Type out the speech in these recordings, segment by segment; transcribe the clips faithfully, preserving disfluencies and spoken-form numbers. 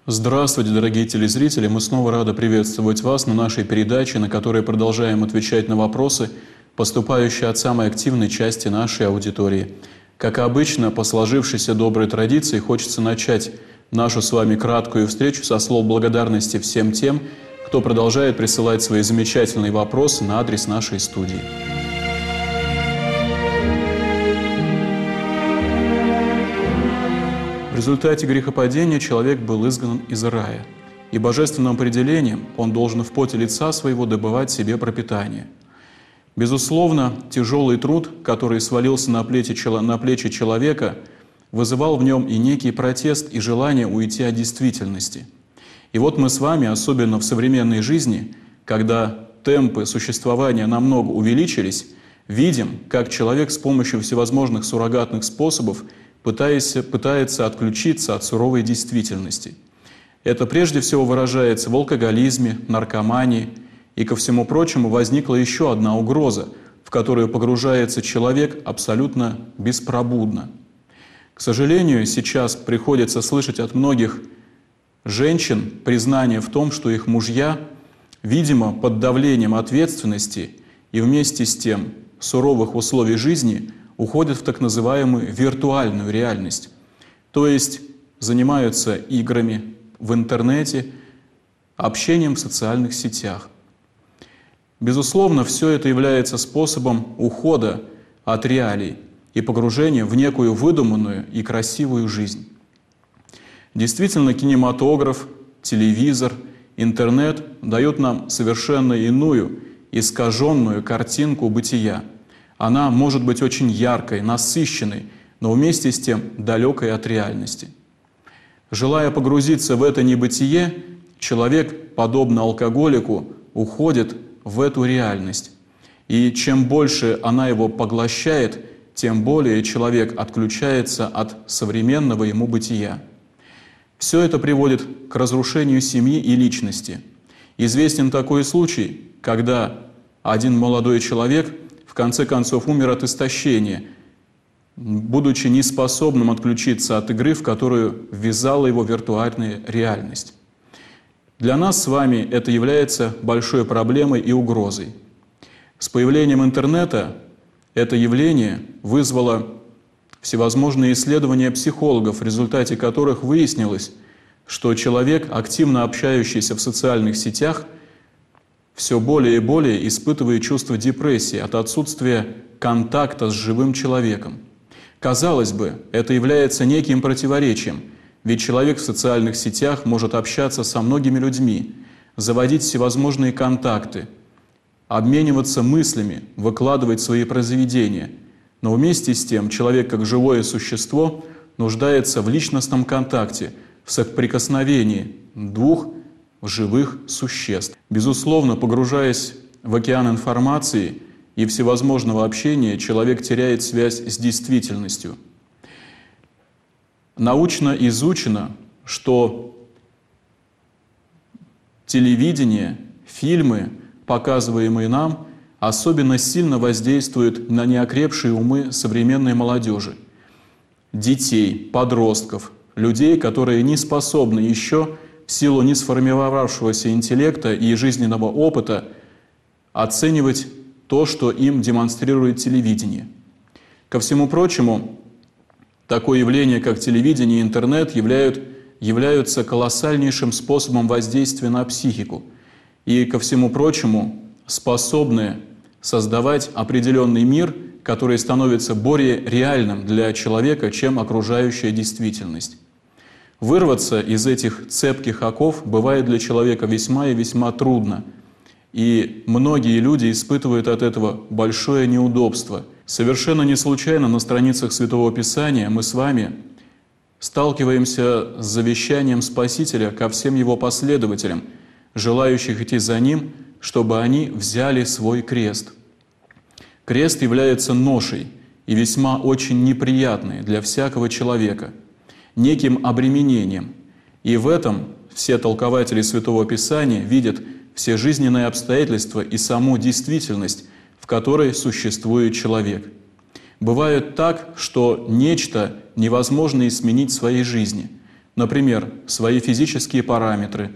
Здравствуйте, дорогие телезрители! Мы снова рады приветствовать вас на нашей передаче, на которой продолжаем отвечать на вопросы, поступающие от самой активной части нашей аудитории. Как и обычно, по сложившейся доброй традиции, хочется начать нашу с вами краткую встречу со слов благодарности всем тем, кто продолжает присылать свои замечательные вопросы на адрес нашей студии. В результате грехопадения человек был изгнан из рая, и божественным определением он должен в поте лица своего добывать себе пропитание. Безусловно, тяжелый труд, который свалился на плечи, на плечи человека, вызывал в нем и некий протест, и желание уйти от действительности. И вот мы с вами, особенно в современной жизни, когда темпы существования намного увеличились, видим, как человек с помощью всевозможных суррогатных способов пытается, пытается отключиться от суровой действительности. Это прежде всего выражается в алкоголизме, наркомании, и ко всему прочему возникла еще одна угроза, в которую погружается человек абсолютно беспробудно. К сожалению, сейчас приходится слышать от многих женщин признание в том, что их мужья, видимо, под давлением ответственности и вместе с тем суровых условий жизни уходят в так называемую виртуальную реальность, то есть занимаются играми в интернете, общением в социальных сетях. Безусловно, все это является способом ухода от реалий и погружения в некую выдуманную и красивую жизнь. Действительно, кинематограф, телевизор, интернет дают нам совершенно иную, искаженную картинку бытия. Она может быть очень яркой, насыщенной, но вместе с тем далекой от реальности. Желая погрузиться в это небытие, человек, подобно алкоголику, уходит в эту реальность. И чем больше она его поглощает, тем более человек отключается от современного ему бытия. Все это приводит к разрушению семьи и личности. Известен такой случай, когда один молодой человек в конце концов умер от истощения, будучи неспособным отключиться от игры, в которую ввязала его виртуальная реальность. Для нас с вами это является большой проблемой и угрозой. С появлением интернета это явление вызвало всевозможные исследования психологов, в результате которых выяснилось, что человек, активно общающийся в социальных сетях, все более и более испытывает чувство депрессии от отсутствия контакта с живым человеком. Казалось бы, это является неким противоречием, ведь человек в социальных сетях может общаться со многими людьми, заводить всевозможные контакты, обмениваться мыслями, выкладывать свои произведения. Но вместе с тем человек, как живое существо, нуждается в личностном контакте, в соприкосновении двух живых существ. Безусловно, погружаясь в океан информации и всевозможного общения, человек теряет связь с действительностью. Научно изучено, что телевидение, фильмы, показываемые нам, особенно сильно воздействуют на неокрепшие умы современной молодежи, детей, подростков, людей, которые не способны еще в силу не сформировавшегося интеллекта и жизненного опыта оценивать то, что им демонстрирует телевидение. Ко всему прочему, такое явление, как телевидение и интернет, являют, являются колоссальнейшим способом воздействия на психику и, ко всему прочему, способны создавать определенный мир, который становится более реальным для человека, чем окружающая действительность. Вырваться из этих цепких оков бывает для человека весьма и весьма трудно. И многие люди испытывают от этого большое неудобство. Совершенно не случайно на страницах Святого Писания мы с вами сталкиваемся с завещанием Спасителя ко всем Его последователям, желающих идти за Ним, чтобы они взяли свой крест. Крест является ношей и весьма очень неприятной для всякого человека, неким обременением. И в этом все толкователи Святого Писания видят все жизненные обстоятельства и саму действительность, в которой существует человек. Бывает так, что нечто невозможно изменить в своей жизни, например, свои физические параметры,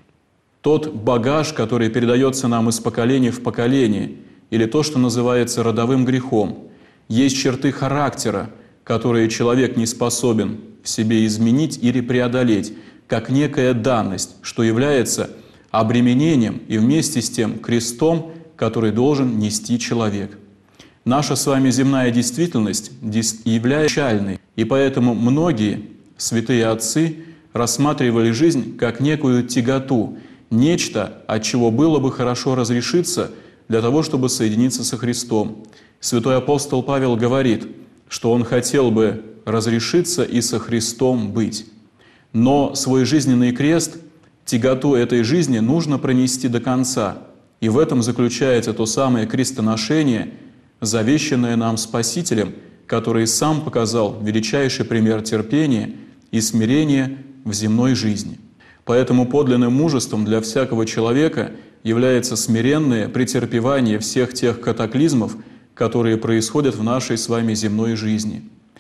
тот багаж, который передается нам из поколения в поколение, или то, что называется родовым грехом. Есть черты характера, которые человек не способен в себе изменить или преодолеть, как некая данность, что является обременением и вместе с тем крестом, который должен нести человек. Наша с вами земная действительность является печальной, и поэтому многие святые отцы рассматривали жизнь как некую тяготу, нечто, от чего было бы хорошо разрешиться для того, чтобы соединиться со Христом. Святой апостол Павел говорит, что он хотел бы разрешиться и со Христом быть. Но свой жизненный крест, тяготу этой жизни нужно пронести до конца. И в этом заключается то самое крестоношение, завещанное нам Спасителем, который сам показал величайший пример терпения и смирения в земной жизни. Поэтому подлинным мужеством для всякого человека является смиренное претерпевание всех тех катаклизмов, которые происходят в нашей с вами земной жизни.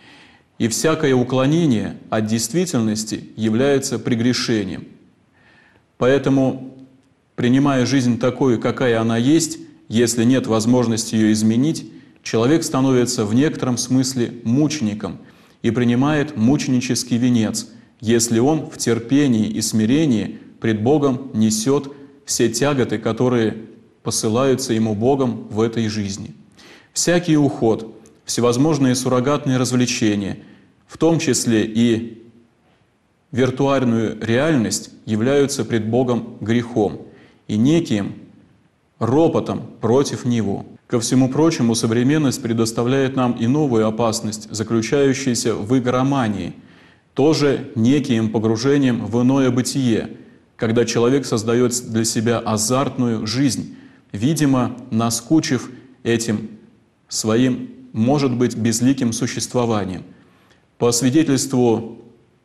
И всякое уклонение от действительности является прегрешением. Поэтому, принимая жизнь такой, какая она есть, если нет возможности ее изменить, человек становится в некотором смысле мучеником и принимает мученический венец, если он в терпении и смирении пред Богом несет все тяготы, которые посылаются ему Богом в этой жизни. Всякий уход, всевозможные суррогатные развлечения, в том числе и виртуальную реальность, являются пред Богом грехом и неким ропотом против Него. Ко всему прочему, современность предоставляет нам и новую опасность, заключающуюся в игромании, тоже неким погружением в иное бытие, когда человек создает для себя азартную жизнь, видимо, наскучив этим своим, может быть, безликим существованием. По свидетельству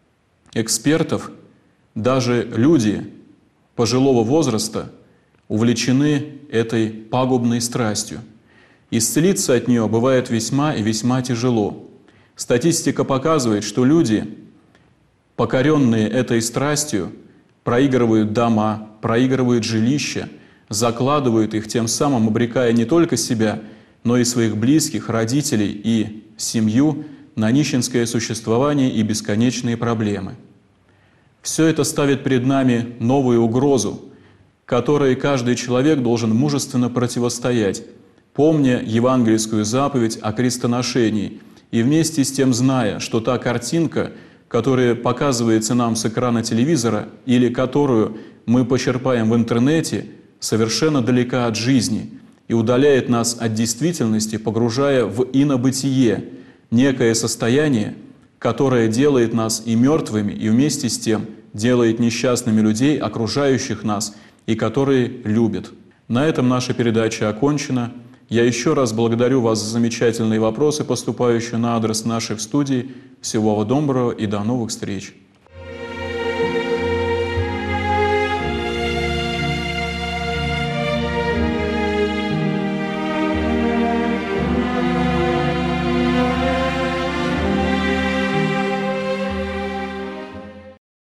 экспертов, даже люди пожилого возраста увлечены этой пагубной страстью. Исцелиться от нее бывает весьма и весьма тяжело. Статистика показывает, что люди, покоренные этой страстью, проигрывают дома, проигрывают жилища, закладывают их, тем самым обрекая не только себя, но и своих близких, родителей и семью на нищенское существование и бесконечные проблемы. Все это ставит перед нами новую угрозу, которой каждый человек должен мужественно противостоять, помня евангельскую заповедь о крестоношении и вместе с тем зная, что та картинка, которая показывается нам с экрана телевизора или которую мы почерпаем в интернете, совершенно далека от жизни и удаляет нас от действительности, погружая в инобытие, некое состояние, которое делает нас и мертвыми, и вместе с тем делает несчастными людей, окружающих нас, и которые любят. На этом наша передача окончена. Я еще раз благодарю вас за замечательные вопросы, поступающие на адрес нашей студии. Всего вам доброго и до новых встреч!